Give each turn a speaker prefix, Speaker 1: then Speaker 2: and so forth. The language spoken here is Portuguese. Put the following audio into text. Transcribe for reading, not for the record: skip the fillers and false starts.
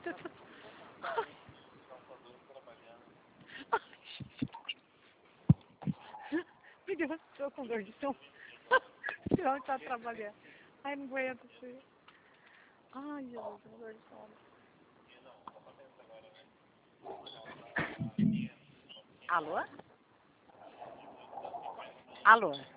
Speaker 1: Me deu, estou com dor de sono. Senão está trabalhando. Ai, não aguento. Ai, Jesus, tô com dor de sono. Alô? Alô?